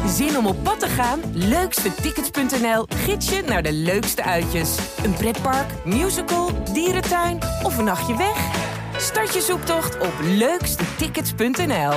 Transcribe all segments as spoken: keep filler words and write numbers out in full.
Zin om op pad te gaan? Leukstetickets punt n l gids je naar de leukste uitjes. Een pretpark, musical, dierentuin of een nachtje weg? Start je zoektocht op leukstetickets punt n l.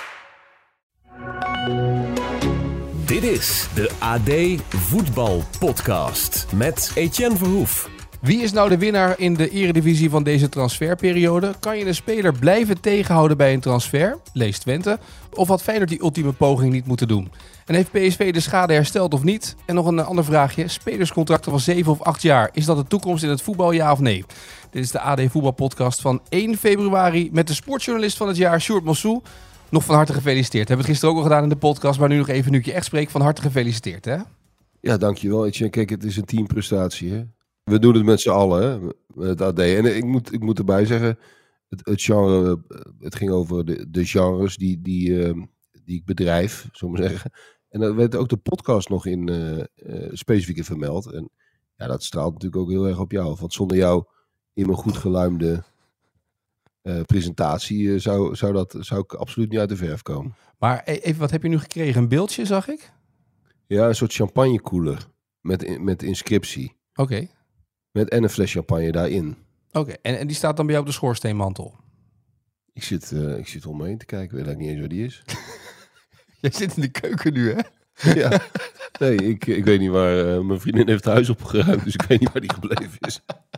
Dit is de A D Voetbal Podcast met Etienne Verhoef. Wie is nou de winnaar in de eredivisie van deze transferperiode? Kan je een speler blijven tegenhouden bij een transfer? Lees Twente. Of had Feyenoord die ultieme poging niet moeten doen? En heeft P S V de schade hersteld of niet? En nog een ander vraagje. Spelerscontracten van zeven of acht jaar. Is dat de toekomst in het voetbal, ja of nee? Dit is de A D Voetbal Podcast van één februari met de sportjournalist van het jaar, Sjoerd Mossou. Nog van harte gefeliciteerd. Hebben we het gisteren ook al gedaan in de podcast, maar nu nog even nu ik je echt spreek. Van harte gefeliciteerd, hè? Ja, dankjewel. Kijk, het is een teamprestatie, hè? We doen het met z'n allen, hè? Met het A D. En ik moet, ik moet erbij zeggen, het, het genre, het ging over de, de genres die, die, uh, die ik bedrijf, zullen we maar zeggen. En daar werd ook de podcast nog in uh, uh, specifiek in vermeld. En ja, dat straalt natuurlijk ook heel erg op jou. Want zonder jou in mijn goed geluimde uh, presentatie uh, zou, zou, dat, zou ik absoluut niet uit de verf komen. Maar even, wat heb je nu gekregen? Een beeldje, zag ik? Ja, een soort champagnekoeler met, met inscriptie. Oké. Okay. Met en een fles champagne daarin. Oké, okay. en, en die staat dan bij jou op de schoorsteenmantel? Ik zit, uh, ik zit om me heen te kijken, weet ik niet eens waar die is. Jij zit in de keuken nu, hè? Ja, nee, ik, ik weet niet waar. Uh, mijn vriendin heeft het huis opgeruimd, dus ik weet niet waar die gebleven is.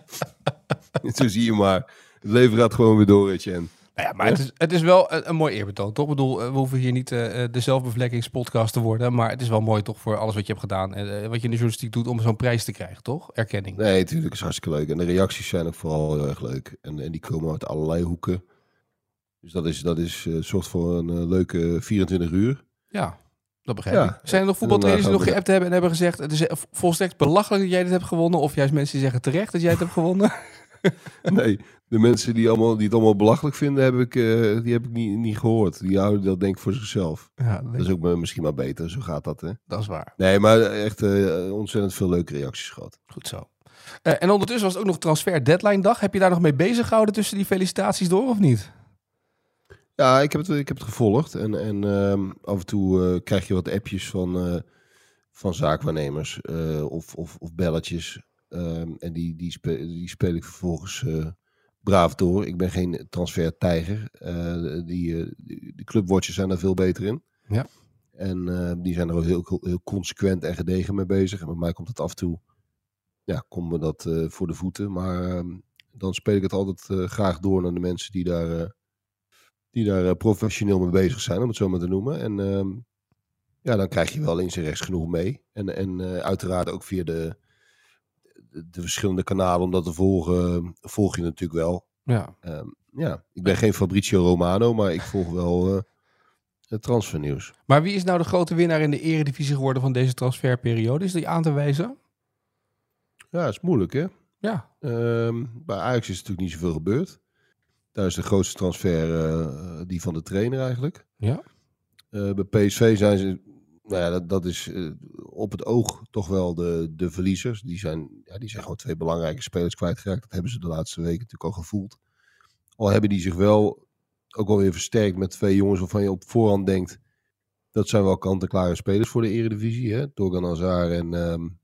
Zo zie je maar. Het leven gaat gewoon weer door, Etienne. Nou ja, maar het is, het is wel een, een mooi eerbetoon, toch? Ik bedoel, we hoeven hier niet uh, de zelfbevlekkingspodcast te worden, maar het is wel mooi toch voor alles wat je hebt gedaan en uh, wat je in de journalistiek doet om zo'n prijs te krijgen, toch? Erkenning. Nee, natuurlijk is hartstikke leuk. En de reacties zijn ook vooral heel erg leuk. En, en die komen uit allerlei hoeken. Dus dat is, dat is uh, zorgt voor een uh, leuke vierentwintig uur. Ja, dat begrijp ja. ik. Zijn er nog voetbaltrainers die nog geappt hebben en hebben gezegd, het is volstrekt belachelijk dat jij dit hebt gewonnen, of juist mensen die zeggen terecht dat jij het hebt gewonnen? Nee, de mensen die, allemaal, die het allemaal belachelijk vinden, heb ik, uh, die heb ik niet, niet gehoord. Die houden dat denk ik voor zichzelf. Ja, dat is ook maar, misschien maar beter, zo gaat dat, hè? Dat is waar. Nee, maar echt uh, ontzettend veel leuke reacties gehad. Goed zo. Uh, en ondertussen was het ook nog transfer deadline dag. Heb je daar nog mee bezig gehouden tussen die felicitaties door of niet? Ja, ik heb het, ik heb het gevolgd. En, en uh, af en toe uh, krijg je wat appjes van, uh, van zaakwaarnemers uh, of, of, of belletjes. Um, en die, die, spe, die speel ik vervolgens uh, braaf door. Ik ben geen transfer-tijger. Uh, die, uh, de clubwatchers zijn daar veel beter in. Ja. En uh, die zijn er ook heel, heel consequent en gedegen mee bezig. En bij mij komt het af en toe, ja, komt me dat uh, voor de voeten. Maar uh, dan speel ik het altijd uh, graag door naar de mensen die daar, uh, die daar uh, professioneel mee bezig zijn, om het zo maar te noemen. En uh, ja, dan krijg je wel links en rechts genoeg mee. En, en uh, uiteraard ook via de de verschillende kanalen om dat te volgen, volg je natuurlijk wel. Ja. Um, ja, ik ben geen Fabrizio Romano, maar ik volg wel uh, het transfernieuws. Maar wie is nou de grote winnaar in de eredivisie geworden van deze transferperiode? Is die aan te wijzen? Ja, dat is moeilijk, hè? Ja. Um, bij Ajax is natuurlijk niet zoveel gebeurd. Daar is de grootste transfer uh, die van de trainer eigenlijk. Ja. Uh, bij P S V zijn ze... Nou ja, dat, dat is uh, op het oog toch wel de, de verliezers. Die zijn, ja, die zijn gewoon twee belangrijke spelers kwijtgeraakt. Dat hebben ze de laatste weken natuurlijk al gevoeld. Al hebben die zich wel ook wel weer versterkt met twee jongens waarvan je op voorhand denkt, dat zijn wel kant-en-klare spelers voor de Eredivisie. Hè? Torgan Hazard en um,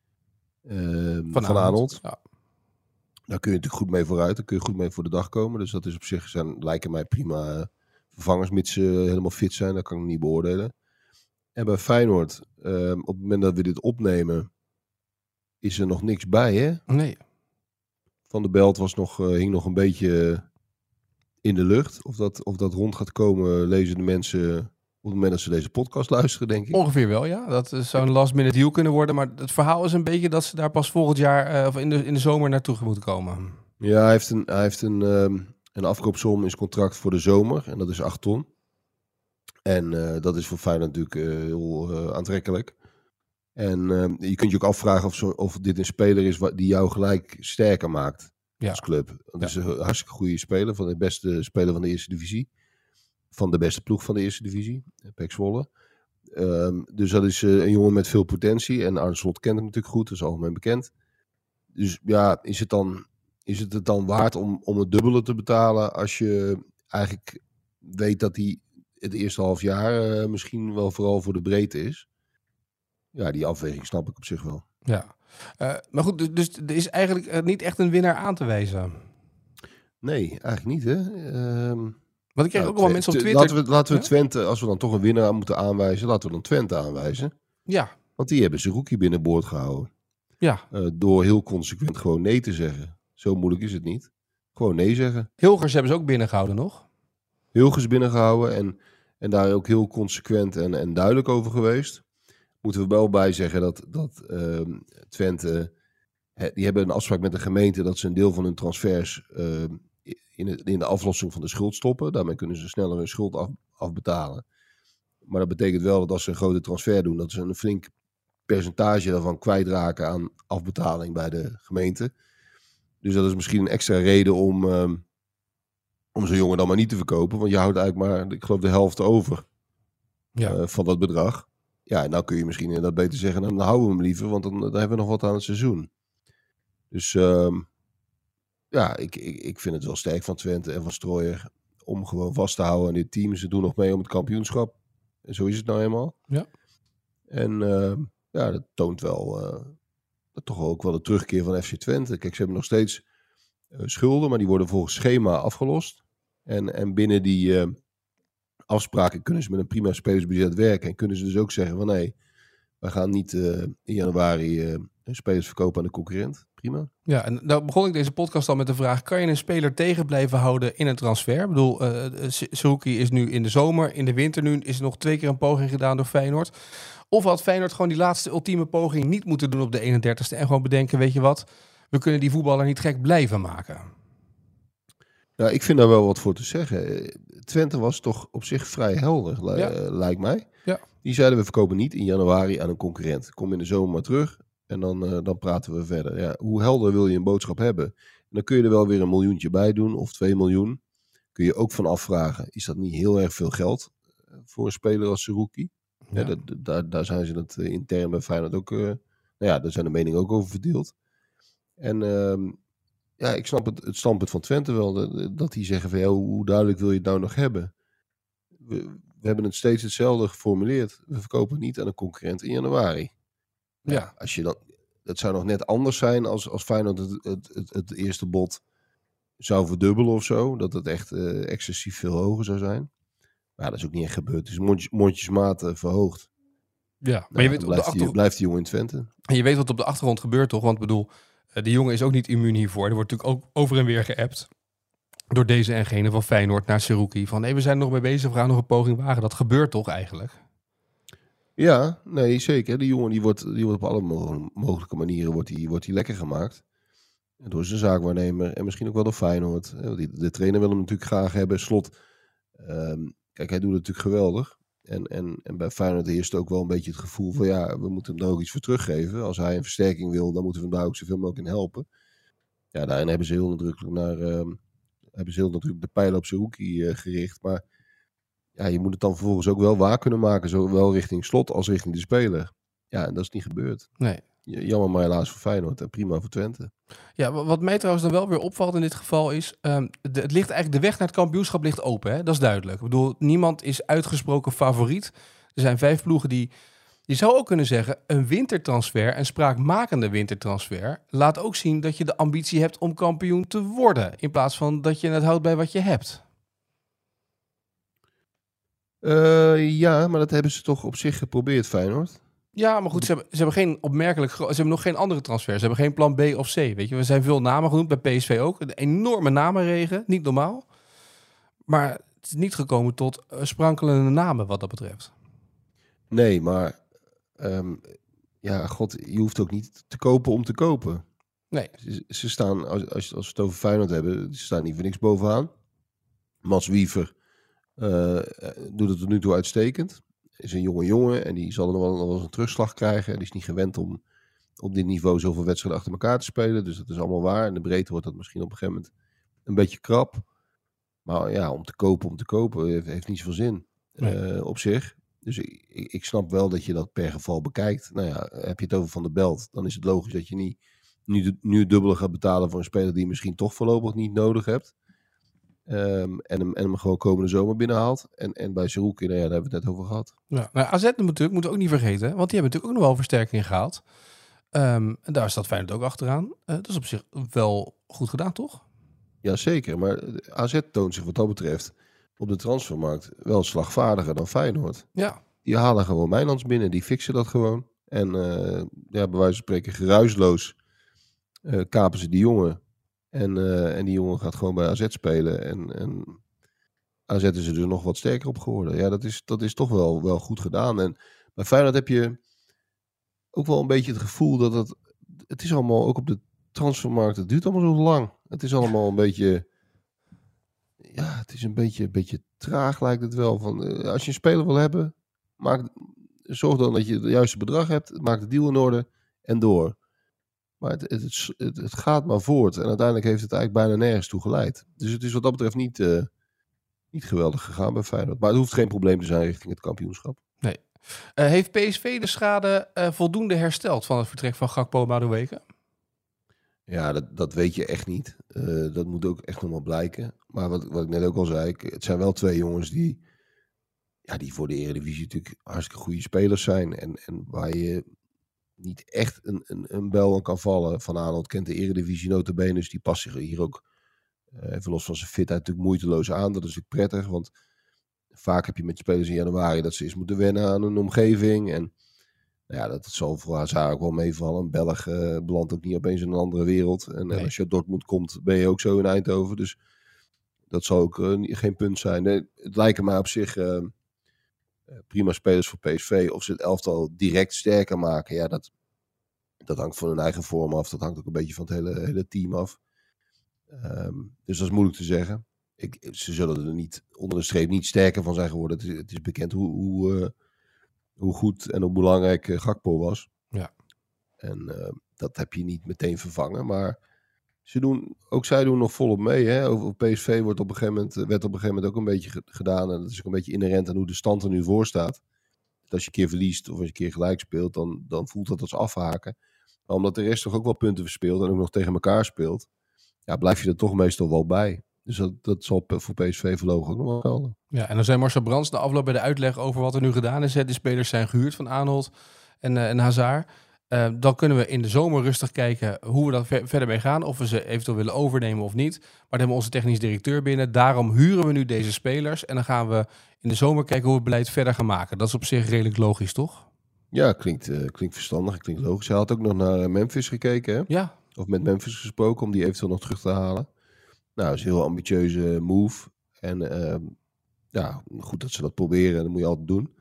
um, Van, Van Aanholt. Ja. Daar kun je natuurlijk goed mee vooruit. Daar kun je goed mee voor de dag komen. Dus dat is op zich, zijn, lijken mij prima uh, vervangers, mits ze helemaal fit zijn. Dat kan ik niet beoordelen. En bij Feyenoord, uh, op het moment dat we dit opnemen, is er nog niks bij, hè? Nee. Van der Belt was nog, uh, hing nog een beetje in de lucht. Of dat, of dat rond gaat komen, lezen de mensen op het moment dat ze deze podcast luisteren, denk ik. Ongeveer wel, ja. Dat zou een last minute deal kunnen worden. Maar het verhaal is een beetje dat ze daar pas volgend jaar, uh, of in de, in de zomer naartoe moeten komen. Ja, hij heeft een, hij heeft een, um, een afkoopsom in zijn contract voor de zomer. En dat is acht ton. En uh, dat is voor Feyenoord natuurlijk uh, heel uh, aantrekkelijk. En uh, je kunt je ook afvragen of, zo, of dit een speler is wat, die jou gelijk sterker maakt, ja, als club. Dat ja. is een hartstikke goede speler, van de beste speler van de eerste divisie. Van de beste ploeg van de eerste divisie, P E C Zwolle. Um, dus dat is uh, een jongen met veel potentie. En Arne Slot kent hem natuurlijk goed, dat is algemeen bekend. Dus ja, is het dan, is het het dan waard om, om het dubbele te betalen als je eigenlijk weet dat hij het eerste half jaar uh, misschien wel vooral voor de breedte is. Ja, die afweging snap ik op zich wel. Ja, uh, maar goed, dus, dus er is eigenlijk uh, niet echt een winnaar aan te wijzen. Nee, eigenlijk niet, hè. Um, Want ik kreeg nou, ook wel mensen op Twitter... Laten we, laten we ja? Twente, als we dan toch een winnaar moeten aanwijzen, laten we dan Twente aanwijzen. Ja. Want die hebben Zerouki binnenboord gehouden. Ja. Uh, door heel consequent gewoon nee te zeggen. Zo moeilijk is het niet. Gewoon nee zeggen. Hilgers hebben ze ook binnengehouden nog. Hilgers binnengehouden en, en daar ook heel consequent en, en duidelijk over geweest. Moeten we wel bij zeggen dat, dat uh, Twente... He, die hebben een afspraak met de gemeente dat ze een deel van hun transfers uh, in, de, in de aflossing van de schuld stoppen. Daarmee kunnen ze sneller hun schuld af, afbetalen. Maar dat betekent wel dat als ze een grote transfer doen, dat ze een flink percentage daarvan kwijtraken aan afbetaling bij de gemeente. Dus dat is misschien een extra reden om, um, om zo'n jongen dan maar niet te verkopen. Want je houdt eigenlijk maar, ik geloof, de helft over ja. uh, van dat bedrag. Ja, en nou kun je misschien inderdaad beter zeggen, dan houden we hem liever, want dan, dan hebben we nog wat aan het seizoen. Dus um, ja, ik, ik, ik vind het wel sterk van Twente en van Strooijer om gewoon vast te houden aan dit team. Ze doen nog mee om het kampioenschap. En zo is het nou eenmaal. Ja. En uh, ja, dat toont wel uh, dat toch ook wel de terugkeer van F C Twente. Kijk, ze hebben nog steeds uh, schulden, maar die worden volgens schema afgelost. En, en binnen die uh, afspraken kunnen ze met een prima spelersbudget werken. En kunnen ze dus ook zeggen van nee, we gaan niet uh, in januari uh, spelers verkopen aan de concurrent. Prima. Ja, en nou begon ik deze podcast al met de vraag, kan je een speler tegen blijven houden in een transfer? Ik bedoel, uh, Zerouki is nu in de zomer, in de winter nu is er nog twee keer een poging gedaan door Feyenoord. Of had Feyenoord gewoon die laatste ultieme poging niet moeten doen op de eenendertigste en gewoon bedenken, weet je wat, we kunnen die voetballer niet gek blijven maken. Nou, ik vind daar wel wat voor te zeggen. Twente was toch op zich vrij helder, li- ja. uh, lijkt mij. Ja. Die zeiden we verkopen niet in januari aan een concurrent. Kom in de zomer maar terug en dan, uh, dan praten we verder. Ja, hoe helder wil je een boodschap hebben? En dan kun je er wel weer een miljoentje bij doen of twee miljoen. Kun je ook van afvragen, is dat niet heel erg veel geld voor een speler als Zerouki? Ja. Ja, dat, daar, daar zijn ze het uh, intern bij Feyenoord ook, uh, nou ja, daar zijn de meningen ook over verdeeld. En uh, ja, ik snap het, het standpunt van Twente wel, dat, dat die zeggen van ja, hoe duidelijk wil je het nou nog hebben? We, we hebben het steeds hetzelfde geformuleerd. We verkopen niet aan een concurrent in januari. Ja, ja als je dan, dat zou nog net anders zijn als, als Feyenoord het, het, het, het eerste bod zou verdubbelen of zo. Dat het echt uh, excessief veel hoger zou zijn. Maar ja, dat is ook niet echt gebeurd. Het is mondjes, mondjesmaat uh, verhoogd. Ja, maar nou, je weet op blijft, de achtergrond... die, blijft die jongen in Twente. En je weet wat op de achtergrond gebeurt toch? Want ik bedoel, die jongen is ook niet immuun hiervoor. Er wordt natuurlijk ook over en weer geappt door deze en gene van Feyenoord naar Zerouki. Van nee, we zijn er nog mee bezig, we gaan nog een poging wagen. Dat gebeurt toch eigenlijk? Ja, nee, zeker. Die jongen die wordt, die wordt op alle mo- mogelijke manieren wordt die, wordt die lekker gemaakt. Door zijn zaakwaarnemer en misschien ook wel door Feyenoord. De, de trainer wil hem natuurlijk graag hebben. Slot, um, kijk, hij doet het natuurlijk geweldig. En, en, en bij Feyenoord heerst ook wel een beetje het gevoel van ja, we moeten hem daar ook iets voor teruggeven. Als hij een versterking wil, dan moeten we hem daar ook zoveel mogelijk in helpen. Ja, daarin hebben ze heel nadrukkelijk naar, um, hebben ze heel nadrukkelijk de pijlen op Zerouki uh, gericht. Maar ja, je moet het dan vervolgens ook wel waar kunnen maken, zowel richting Slot als richting de speler. Ja, en dat is niet gebeurd. Nee. Jammer maar helaas voor Feyenoord en prima voor Twente. Ja, wat mij trouwens dan wel weer opvalt in dit geval is, um, de, het ligt eigenlijk, de weg naar het kampioenschap ligt open, hè? Dat is duidelijk. Ik bedoel, niemand is uitgesproken favoriet. Er zijn vijf ploegen die, je zou ook kunnen zeggen, een wintertransfer, een spraakmakende wintertransfer, laat ook zien dat je de ambitie hebt om kampioen te worden, in plaats van dat je het houdt bij wat je hebt. Uh, ja, maar dat hebben ze toch op zich geprobeerd, Feyenoord. Ja, maar goed, ze hebben, ze hebben geen opmerkelijk gro- ze hebben nog geen andere transfers. Ze hebben geen plan B of C. Weet je, we zijn veel namen genoemd bij P S V ook. Een enorme namenregen, niet normaal. Maar het is niet gekomen tot uh, sprankelende namen wat dat betreft. Nee, maar um, ja, god, je hoeft ook niet te kopen om te kopen. Nee. Ze, ze staan, als, als, als we het over Feyenoord hebben, ze staan niet voor niks bovenaan. Mats Wiever uh, doet het tot nu toe uitstekend. Is een jonge jongen en die zal er nog wel, nog wel eens een terugslag krijgen. En die is niet gewend om op dit niveau zoveel wedstrijden achter elkaar te spelen. Dus dat is allemaal waar. In de breedte wordt dat misschien op een gegeven moment een beetje krap. Maar ja, om te kopen, om te kopen, heeft, heeft niet zoveel zin nee. uh, op zich. Dus ik, ik snap wel dat je dat per geval bekijkt. Nou ja, heb je het over Van der Belt, dan is het logisch dat je niet nu, nu het dubbele gaat betalen voor een speler die je misschien toch voorlopig niet nodig hebt. Um, en, hem, en hem gewoon komende zomer binnenhaalt. En, en bij Zerouki, nou ja, daar hebben we het net over gehad. Ja, nou, A Z natuurlijk, moeten we ook niet vergeten. Want die hebben natuurlijk ook nog wel versterking gehaald. Um, en daar staat Feyenoord ook achteraan. Uh, dat is op zich wel goed gedaan, toch? Jazeker, maar A Z toont zich wat dat betreft op de transfermarkt wel slagvaardiger dan Feyenoord. Ja. Die halen gewoon Mijnlands binnen, die fixen dat gewoon. En uh, ja, bij wijze van spreken geruisloos uh, kapen ze die jongen. En, uh, en die jongen gaat gewoon bij A Z spelen. En, en A Z is er dus nog wat sterker op geworden. Ja, dat is, dat is toch wel, wel goed gedaan. En bij Feyenoord heb je ook wel een beetje het gevoel dat het... Het is allemaal, ook op de transfermarkt, het duurt allemaal zo lang. Het is allemaal een beetje... Ja, het is een beetje, een beetje traag lijkt het wel. Van, uh, als je een speler wil hebben, maak, zorg dan dat je het juiste bedrag hebt. Maak de deal in orde en door. Maar het, het, het, het gaat maar voort. En uiteindelijk heeft het eigenlijk bijna nergens toe geleid. Dus het is wat dat betreft niet, uh, niet geweldig gegaan bij Feyenoord. Maar het hoeft geen probleem te zijn richting het kampioenschap. Nee. Uh, heeft P S V de schade uh, voldoende hersteld van het vertrek van Gakpo Madueke? Ja, dat, dat weet je echt niet. Uh, dat moet ook echt nog wel blijken. Maar wat, wat ik net ook al zei, ik, het zijn wel twee jongens die, ja, die voor de Eredivisie natuurlijk hartstikke goede spelers zijn. En, en waar je niet echt een, een, een bel aan kan vallen. Van Arnold kent de Eredivisie nota bene, dus die past zich hier ook, uh, even los van zijn fitheid, natuurlijk moeiteloos aan. Dat is natuurlijk prettig, want vaak heb je met spelers in januari dat ze eens moeten wennen aan hun omgeving. En nou ja, dat zal voor Hazard ook wel meevallen. Een Belg uh, belandt ook niet opeens in een andere wereld. En, nee. en als je uit Dortmund komt, ben je ook zo in Eindhoven. Dus dat zal ook uh, geen punt zijn. Nee, het lijken mij op zich uh, prima spelers voor P S V. Of ze het elftal direct sterker maken, ja, dat, dat hangt van hun eigen vorm af. Dat hangt ook een beetje van het hele, hele team af. Um, dus dat is moeilijk te zeggen. Ik, ze zullen er niet onder de streep niet sterker van zijn geworden. Het is, het is bekend hoe... hoe uh, hoe goed en hoe belangrijk uh, Gakpo was. Ja. En uh, dat heb je niet meteen vervangen. Maar ze doen, ook zij doen nog volop mee. Hè? Over P S V wordt op een gegeven moment, werd op een gegeven moment ook een beetje ge- gedaan. En dat is ook een beetje inherent aan hoe de stand er nu voor staat. Dat als je een keer verliest of als je een keer gelijk speelt, dan, dan voelt dat als afhaken. Maar omdat de rest toch ook wel punten verspeelt en ook nog tegen elkaar speelt, ja, blijf je er toch meestal wel bij. Dus dat, dat zal voor P S V voorlopig ook nog wel gelden. Ja, en dan zei Marcel Brands na afloop bij de uitleg over wat er nu gedaan is. Hè. De spelers zijn gehuurd van Arnold en, uh, en Hazard. Uh, dan kunnen we in de zomer rustig kijken hoe we daar ver- verder mee gaan. Of we ze eventueel willen overnemen of niet. Maar dan hebben we onze technisch directeur binnen. Daarom huren we nu deze spelers. En dan gaan we in de zomer kijken hoe we het beleid verder gaan maken. Dat is op zich redelijk logisch, toch? Ja, klinkt, uh, klinkt verstandig, klinkt logisch. Hij had ook nog naar Memphis gekeken, hè? Ja. Of met Memphis gesproken om die eventueel nog terug te halen. Nou, dat is een heel ambitieuze move. En uh, ja, goed dat ze dat proberen. Dat moet je altijd doen.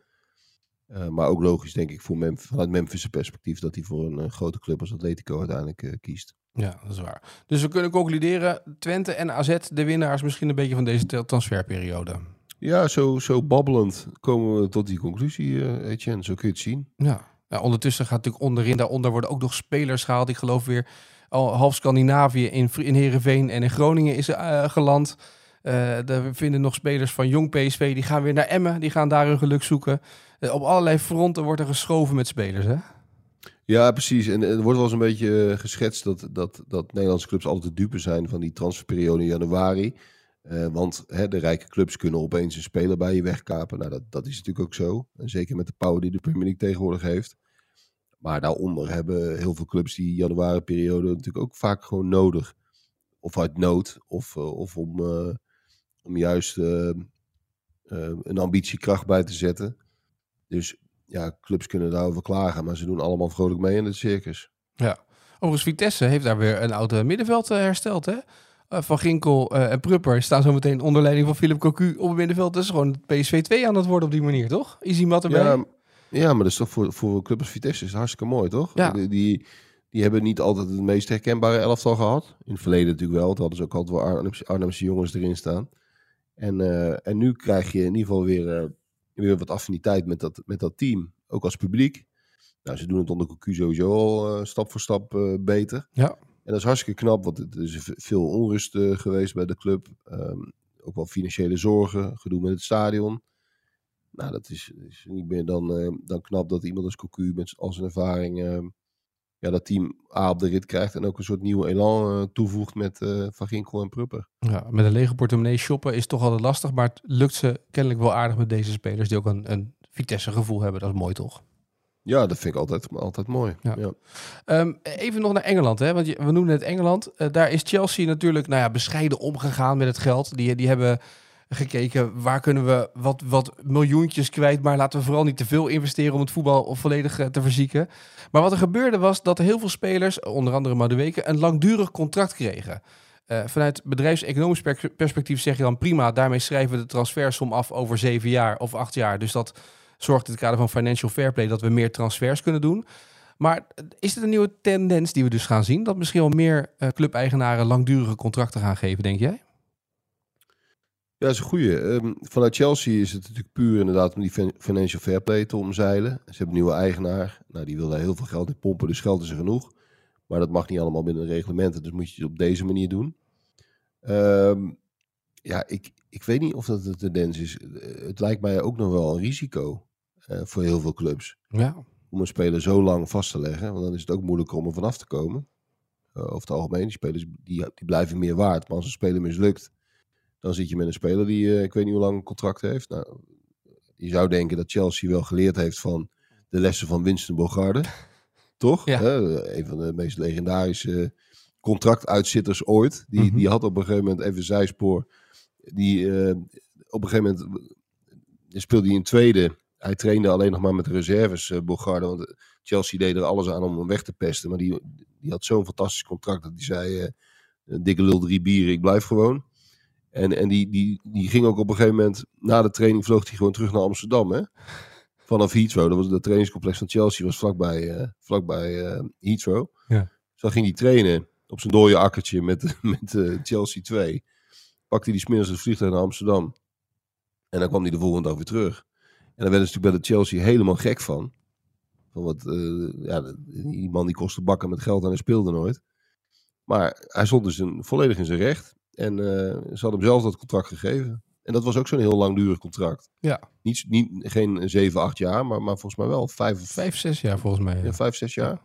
Uh, maar ook logisch, denk ik, voor Memphis, vanuit Memphis' perspectief, dat hij voor een uh, grote club als Atletico uiteindelijk uh, kiest. Ja, dat is waar. Dus we kunnen concluderen, Twente en A Z de winnaars misschien een beetje van deze transferperiode. Ja, zo, zo babbelend komen we tot die conclusie, uh, Etienne. Zo kun je het zien. Ja. Ja, ondertussen gaat natuurlijk onderin, daaronder worden ook nog spelers gehaald. Ik geloof weer al half Scandinavië in, in Heerenveen en in Groningen is uh, geland. Uh, we vinden nog spelers van jong P S V, die gaan weer naar Emmen. Die gaan daar hun geluk zoeken. Uh, op allerlei fronten wordt er geschoven met spelers, hè? Ja, precies. En er wordt wel eens een beetje uh, geschetst dat, dat, dat Nederlandse clubs altijd de dupe zijn van die transferperiode in januari. Uh, want hè, de rijke clubs kunnen opeens een speler bij je wegkapen. Nou, dat, dat is natuurlijk ook zo. En zeker met de power die de Premier League tegenwoordig heeft. Maar daaronder hebben heel veel clubs die januari-periode natuurlijk ook vaak gewoon nodig. Of uit nood, of, uh, of om, uh, om juist uh, uh, een ambitiekracht bij te zetten. Dus ja, clubs kunnen daarover klagen, maar ze doen allemaal vrolijk mee in het circus. Ja, overigens Vitesse heeft daar weer een oud middenveld uh, hersteld, hè? Uh, Van Ginkel uh, en Prupper staan zo meteen onder leiding van Philip Cocu op het middenveld. Dat is gewoon P S V twee aan het worden op die manier, toch? Easy mat erbij. Ja, ja, maar dat is toch voor, voor clubs als Vitesse is het hartstikke mooi, toch? Ja. Die, die, die hebben niet altijd het meest herkenbare elftal gehad. In het verleden natuurlijk wel. Toen hadden ze ook altijd wel Arnhemse, Arnhemse jongens erin staan. En, uh, en nu krijg je in ieder geval weer, uh, weer wat affiniteit met dat, met dat team. Ook als publiek. Nou, ze doen het onder Cocu sowieso al uh, stap voor stap uh, beter. Ja. En dat is hartstikke knap, want er is veel onrust uh, geweest bij de club. Um, ook wel financiële zorgen, gedoe met het stadion. Nou, dat is, is niet meer dan, uh, dan knap dat iemand als Cocu met al zijn ervaring uh, ja, dat team A op de rit krijgt en ook een soort nieuwe elan uh, toevoegt met uh, Van Ginkel en Prupper. Ja, met een lege portemonnee shoppen is toch altijd lastig, maar het lukt ze kennelijk wel aardig met deze spelers die ook een, een Vitesse gevoel hebben. Dat is mooi toch? Ja, dat vind ik altijd, altijd mooi. Ja. Ja. Um, even nog naar Engeland, hè? Want je, we noemen het Engeland. Uh, daar is Chelsea natuurlijk nou ja, bescheiden omgegaan met het geld. Die, die hebben gekeken, waar kunnen we wat, wat miljoentjes kwijt, maar laten we vooral niet te veel investeren om het voetbal volledig uh, te verzieken. Maar wat er gebeurde was dat er heel veel spelers, onder andere Madueke, een langdurig contract kregen. Uh, vanuit bedrijfseconomisch perspectief zeg je dan prima, daarmee schrijven we de transfersom af over zeven jaar of acht jaar. Dus dat zorgt in het kader van financial fair play dat we meer transfers kunnen doen. Maar is het een nieuwe tendens die we dus gaan zien? Dat misschien wel meer uh, clubeigenaren langdurige contracten gaan geven, denk jij? Ja, dat is een goeie. Um, vanuit Chelsea is het natuurlijk puur inderdaad om die financial fair play te omzeilen. Ze hebben een nieuwe eigenaar. Nou, die wil daar heel veel geld in pompen, dus geld is er genoeg. Maar dat mag niet allemaal binnen de reglementen, dus moet je het op deze manier doen. Um, ja, ik, ik weet niet of dat de tendens is. Het lijkt mij ook nog wel een risico uh, voor heel veel clubs. Ja. Om een speler zo lang vast te leggen, want dan is het ook moeilijker om er vanaf te komen. Uh, over het algemeen, die spelers die, die blijven meer waard. Maar als een speler mislukt, dan zit je met een speler die, uh, ik weet niet hoe lang een contract heeft. Nou, je zou denken dat Chelsea wel geleerd heeft van de lessen van Winston Bogarde. Toch? Ja. Uh, een van de meest legendarische contractuitzitters ooit. Die, mm-hmm. die had op een gegeven moment even zijspoor. Die uh, op een gegeven moment speelde hij in tweede. Hij trainde alleen nog maar met de reserves, uh, Bogarde. Want Chelsea deed er alles aan om hem weg te pesten. Maar die, die had zo'n fantastisch contract dat hij zei, uh, dikke lul drie bieren, ik blijf gewoon. En, en die, die, die ging ook op een gegeven moment, na de training vloog hij gewoon terug naar Amsterdam. Hè? Vanaf Heathrow, dat was het trainingscomplex van Chelsea, was vlakbij, uh, vlakbij uh, Heathrow. Ja. Dus dan ging hij trainen op zijn dode akkertje met, met uh, Chelsea twee. Pakte hij die 's middags het vliegtuig naar Amsterdam. En dan kwam hij de volgende dag weer terug. En dan werden ze natuurlijk bij de Chelsea helemaal gek van. Van wat, uh, ja, die man die kostte bakken met geld en hij speelde nooit. Maar hij stond dus een, volledig in zijn recht. En uh, ze hadden hem zelf dat contract gegeven. En dat was ook zo'n heel langdurig contract. Ja. Niet, niet, geen zeven, acht jaar, maar, maar volgens mij wel vijf, vijf, zes jaar volgens mij. Ja, ja vijf, zes jaar.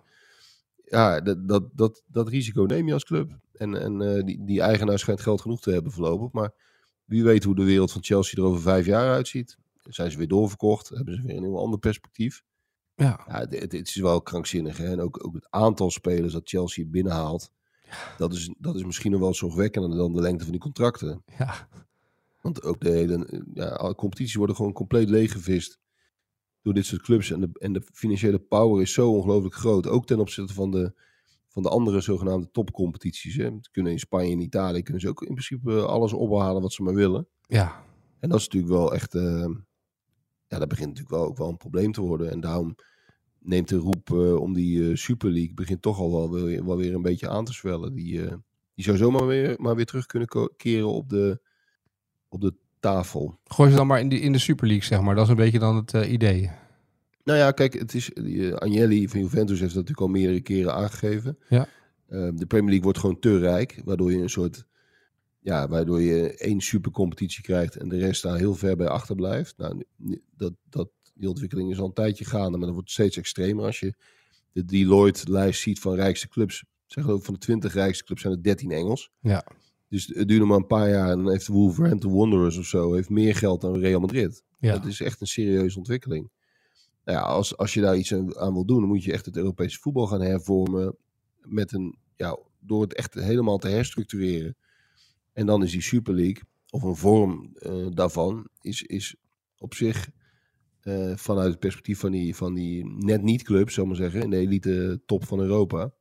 Ja, ja dat, dat, dat, dat risico neem je als club. En, en uh, die, die eigenaar schijnt geld genoeg te hebben voorlopig. Maar wie weet hoe de wereld van Chelsea er over vijf jaar uitziet. Zijn ze weer doorverkocht? Hebben ze weer een heel ander perspectief? Ja. Ja, het, het is wel krankzinnig. Hè? En ook, ook het aantal spelers dat Chelsea binnenhaalt. Ja. Dat, is, dat is misschien nog wel zorgwekkender dan de lengte van die contracten. Ja. Want ook de hele ja, competities worden gewoon compleet leeggevist door dit soort clubs. En de, en de financiële power is zo ongelooflijk groot. Ook ten opzichte van de, van de andere zogenaamde topcompetities. Hè. Kunnen in Spanje en Italië kunnen ze ook in principe alles ophalen wat ze maar willen. Ja. En dat is natuurlijk wel echt... Uh, ja, dat begint natuurlijk wel ook wel een probleem te worden. En daarom neemt de roep uh, om die uh, Super League begint toch al wel, wel, wel weer een beetje aan te zwellen. Die, uh, die zou zomaar weer, maar weer terug kunnen ko- keren op de, op de tafel. Gooi ze dan maar in de, in de Super League, zeg maar. Dat is een beetje dan het uh, idee. Nou ja, kijk, het is uh, Agnelli van Juventus heeft dat natuurlijk al meerdere keren aangegeven. Ja. Uh, de Premier League wordt gewoon te rijk, waardoor je een soort... Ja, waardoor je één supercompetitie krijgt en de rest daar heel ver bij achterblijft. Nou, dat, dat, die ontwikkeling is al een tijdje gaande, maar dat wordt steeds extremer. Als je de Deloitte-lijst ziet van rijkste clubs, zeg ook van de twintig rijkste clubs zijn er dertien Engels. Ja. Dus het duurt nog maar een paar jaar en dan heeft de Wolverhampton Wanderers of zo heeft meer geld dan Real Madrid. Ja. Dat is echt een serieuze ontwikkeling. Nou ja, als, als je daar iets aan, aan wil doen, dan moet je echt het Europese voetbal gaan hervormen met een, ja, door het echt helemaal te herstructureren. En dan is die Super League, of een vorm uh, daarvan, is, is op zich uh, vanuit het perspectief van die, van die net niet clubs, zal ik maar zeggen, in de elite top van Europa,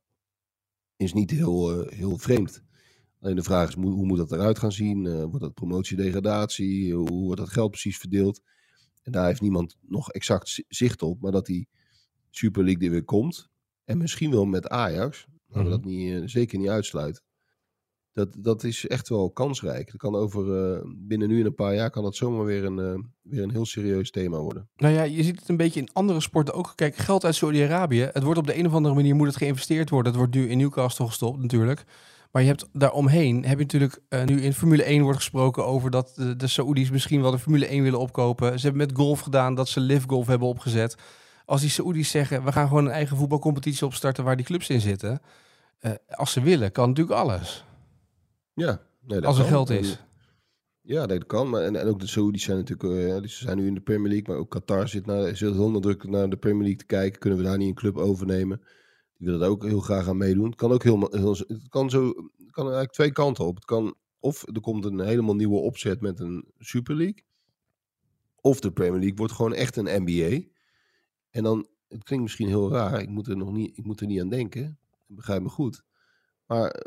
is niet heel, uh, heel vreemd. Alleen de vraag is, hoe, hoe moet dat eruit gaan zien? Uh, wordt dat promotie-degradatie? Hoe wordt dat geld precies verdeeld? En daar heeft niemand nog exact zicht op, maar dat die Super League er weer komt, en misschien wel met Ajax, maar mm-hmm. dat niet, uh, zeker niet uitsluit. Dat, dat is echt wel kansrijk. Dat kan over uh, binnen nu en een paar jaar kan dat zomaar weer een, uh, weer een heel serieus thema worden. Nou ja, je ziet het een beetje in andere sporten ook. Kijk, geld uit Saudi-Arabië. Het wordt op de een of andere manier moet het geïnvesteerd worden. Het wordt nu in Newcastle gestopt natuurlijk. Maar je hebt daaromheen, heb je natuurlijk uh, nu in Formule één wordt gesproken over dat de, de Saoedi's misschien wel de Formule één willen opkopen. Ze hebben met golf gedaan dat ze Live Golf hebben opgezet. als die Saoedi's zeggen, we gaan gewoon een eigen voetbalcompetitie opstarten waar die clubs in zitten. Uh, als ze willen, kan natuurlijk alles. Ja. Nee, als er kan. geld is. Ja, dat kan. Maar, en, en ook de Saoedi's zijn natuurlijk, uh, ze zijn nu in de Premier League, maar ook Qatar zit, naar, zit heel nadrukkelijk naar de Premier League te kijken. Kunnen we daar niet een club overnemen? Die willen er ook heel graag aan meedoen. Het kan ook heel, heel het kan zo, het kan eigenlijk twee kanten op. Het kan, of er komt een helemaal nieuwe opzet met een Super League. Of de Premier League wordt gewoon echt een N B A. En dan, het klinkt misschien heel raar, ik moet er nog niet, ik moet er niet aan denken. Ik begrijp me goed. Maar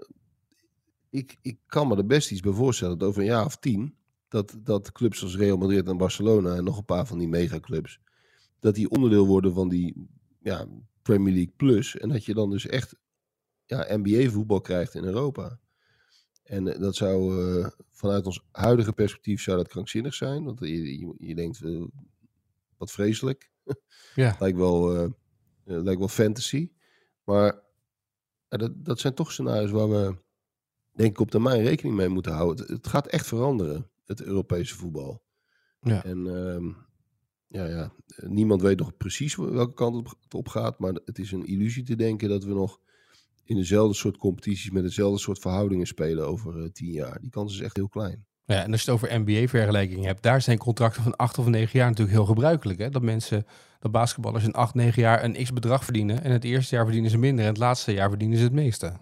ik, ik kan me er best iets bij voorstellen dat over een jaar of tien, dat, dat clubs als Real Madrid en Barcelona en nog een paar van die megaclubs, dat die onderdeel worden van die ja, Premier League Plus. En dat je dan dus echt ja, N B A voetbal krijgt in Europa. En uh, dat zou uh, vanuit ons huidige perspectief zou dat krankzinnig zijn. Want je, je, je denkt, uh, wat vreselijk. Ja. lijkt, wel, uh, uh, lijkt wel fantasy. Maar uh, dat, dat zijn toch scenario's waar we denk ik op termijn rekening mee moeten houden. Het, het gaat echt veranderen, het Europese voetbal. Ja. En uh, ja, ja, niemand weet nog precies welke kant het op gaat. Maar het is een illusie te denken dat we nog in dezelfde soort competities met dezelfde soort verhoudingen spelen over uh, tien jaar. Die kans is echt heel klein. Ja, en als je het over N B A-vergelijking hebt, daar zijn contracten van acht of negen jaar natuurlijk heel gebruikelijk. Hè? Dat mensen, dat basketballers in acht, negen jaar een x-bedrag verdienen. En het eerste jaar verdienen ze minder en het laatste jaar verdienen ze het meeste.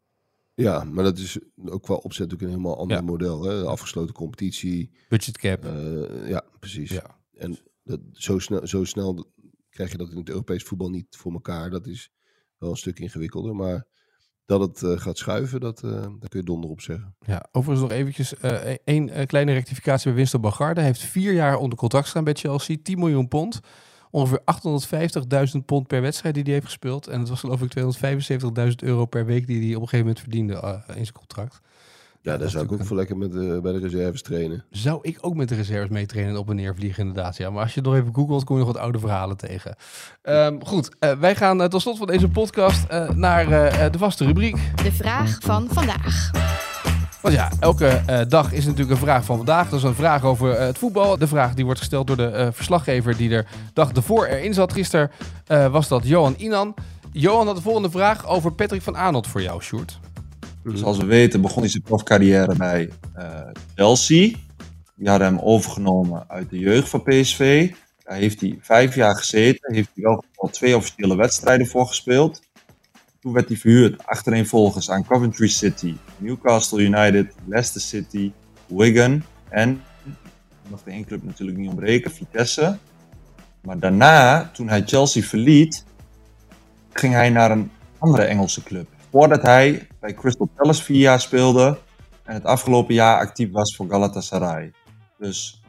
Ja, maar dat is ook qua opzet natuurlijk een helemaal ander Ja. model. Hè? De afgesloten competitie. Budget cap. Uh, ja, precies. Ja. En dat, zo, snel, zo snel krijg je dat in het Europees voetbal niet voor elkaar. Dat is wel een stuk ingewikkelder, maar dat het uh, gaat schuiven, dat, uh, daar kun je donder op zeggen. Ja, overigens nog eventjes uh, één uh, kleine rectificatie bij Winston Bogarde. Hij heeft vier jaar onder contract staan bij Chelsea, tien miljoen pond. Ongeveer achthonderdvijftigduizend pond per wedstrijd die hij heeft gespeeld. En het was geloof ik tweehonderdvijfenzeventigduizend euro per week die hij op een gegeven moment verdiende uh, in zijn contract. Ja, daar zou ik ook een... voor lekker met, uh, bij de reserves trainen. Zou ik ook met de reserves mee trainen en op en neer vliegen inderdaad. Ja, maar als je nog even googelt, kom je nog wat oude verhalen tegen. Um, goed, uh, wij gaan uh, tot slot van deze podcast uh, naar uh, de vaste rubriek. De vraag van vandaag. Want ja, elke uh, dag is natuurlijk een vraag van vandaag. Dat is een vraag over uh, het voetbal. De vraag die wordt gesteld door de uh, verslaggever die er dag ervoor erin zat. Gisteren uh, was dat Johan Inan. Johan had de volgende vraag over Patrick van Aanholt voor jou, Sjoerd. Zoals we weten begon hij zijn profcarrière bij uh, Chelsea. Die hadden hem overgenomen uit de jeugd van P S V. Daar heeft hij vijf jaar gezeten. Heeft hij wel al twee officiële wedstrijden voor gespeeld. Toen werd hij verhuurd achtereenvolgens aan Coventry City, Newcastle United, Leicester City, Wigan en, mag de één club natuurlijk niet ontbreken, Vitesse. Maar daarna, toen hij Chelsea verliet, ging hij naar een andere Engelse club. Voordat hij bij Crystal Palace vier jaar speelde en het afgelopen jaar actief was voor Galatasaray. Dus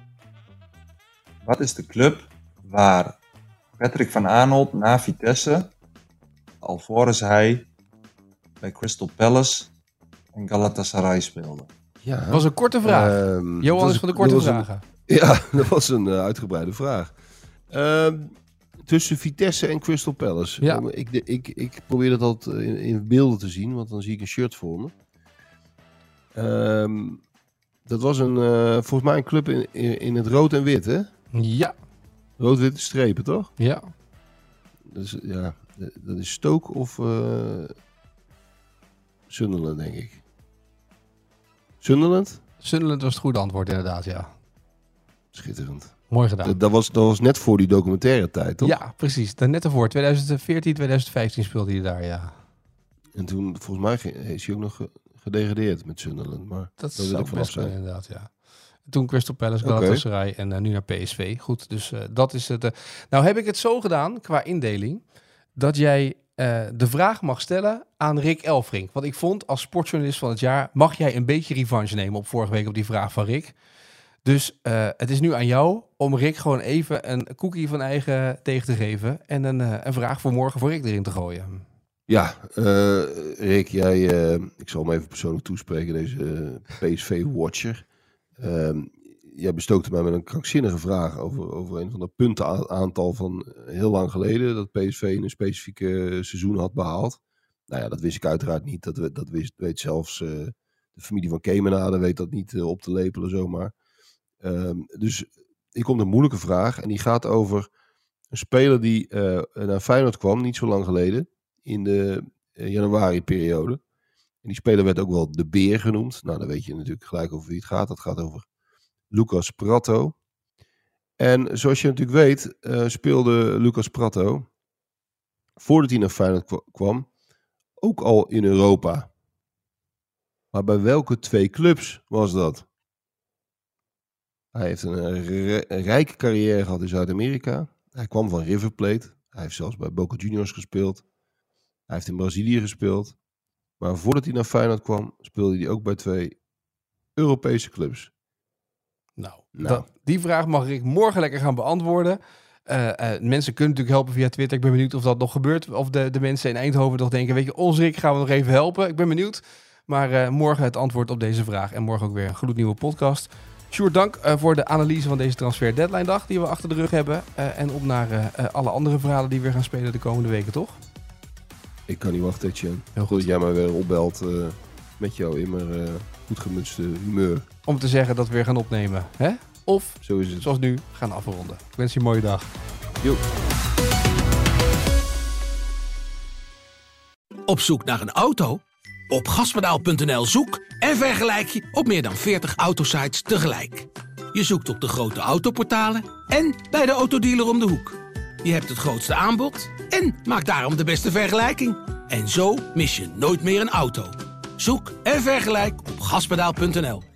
wat is de club waar Patrick van Aanholt na Vitesse, alvorens hij bij Crystal Palace en Galatasaray speelde? Ja, dat was een korte vraag. Um, Johan is van de korte vragen. Een, ja, dat was een uh, uitgebreide vraag. Um, tussen Vitesse en Crystal Palace. Ja. Um, ik, ik, ik probeer dat altijd in, in beelden te zien, want dan zie ik een shirt voor me. Um, dat was een, uh, volgens mij een club in, in, in het rood en wit, hè? Ja. Rood-witte strepen, toch? Ja. Dus, ja, dat is Stoke of uh, Sunderland, denk ik. Sunderland? Sunderland was het goede antwoord, inderdaad, ja. Schitterend. Mooi gedaan. Dat, dat, was, dat was net voor die documentaire tijd, toch? Ja, precies. Dan net ervoor. twintig veertien, twintig vijftien speelde hij daar, ja. En toen, volgens mij, is hij ook nog gedegradeerd met Sunderland. Maar dat dat zou ik best kunnen, inderdaad, ja. Toen Crystal Palace, Galatasaray okay. en uh, nu naar P S V. Goed, dus uh, dat is het. Uh. Nou heb ik het zo gedaan, qua indeling, dat jij uh, de vraag mag stellen aan Rick Elfrink. Want ik vond, als sportjournalist van het jaar, mag jij een beetje revanche nemen op vorige week op die vraag van Rick. Dus uh, het is nu aan jou om Rick gewoon even een cookie van eigen tegen te geven en een, uh, een vraag voor morgen voor Rick erin te gooien. Ja, uh, Rick, jij, uh, ik zal hem even persoonlijk toespreken, deze uh, P S V-watcher. Uh, jij bestookte mij met een krankzinnige vraag over, over een van de puntenaantal van heel lang geleden, dat P S V in een specifieke seizoen had behaald. Nou ja, dat wist ik uiteraard niet. Dat, dat wist, weet zelfs uh, de familie van Kemenade weet dat niet uh, op te lepelen zomaar. Uh, dus hier komt een moeilijke vraag en die gaat over Een speler die uh, naar Feyenoord kwam, niet zo lang geleden, in de uh, januari-periode. En die speler werd ook wel de Beer genoemd. Nou, dan weet je natuurlijk gelijk over wie het gaat. Dat gaat over Lucas Pratto. En zoals je natuurlijk weet, uh, speelde Lucas Pratto, voordat hij naar Feyenoord kwam, ook al in Europa. Maar bij welke twee clubs was dat? Hij heeft een, re- een rijke carrière gehad in Zuid-Amerika. Hij kwam van River Plate. Hij heeft zelfs bij Boca Juniors gespeeld. Hij heeft in Brazilië gespeeld. Maar voordat hij naar Feyenoord kwam, speelde hij ook bij twee Europese clubs. Nou, nou. Dat, die vraag mag ik morgen lekker gaan beantwoorden. Uh, uh, mensen kunnen natuurlijk helpen via Twitter. Ik ben benieuwd of dat nog gebeurt. Of de, de mensen in Eindhoven nog denken, weet je, ons Rick, gaan we nog even helpen. Ik ben benieuwd. Maar uh, morgen het antwoord op deze vraag. En morgen ook weer een gloednieuwe podcast. Sjoerd, dank uh, voor de analyse van deze transfer deadline dag die we achter de rug hebben. Uh, en op naar uh, uh, alle andere verhalen die weer gaan spelen de komende weken, toch? Ik kan niet wachten, Etienne. Heel goed dat jij mij weer opbelt uh, met jouw immer uh, goed gemunste humeur. Om te zeggen dat we weer gaan opnemen, hè? Of, Zo is het. zoals nu, gaan afronden. Ik wens je een mooie dag. Jo. Op zoek naar een auto? Op gaspedaal punt n l zoek en vergelijk je op meer dan veertig autosites tegelijk. Je zoekt op de grote autoportalen en bij de autodealer om de hoek. Je hebt het grootste aanbod en maakt daarom de beste vergelijking. En zo mis je nooit meer een auto. Zoek en vergelijk op gaspedaal punt n l.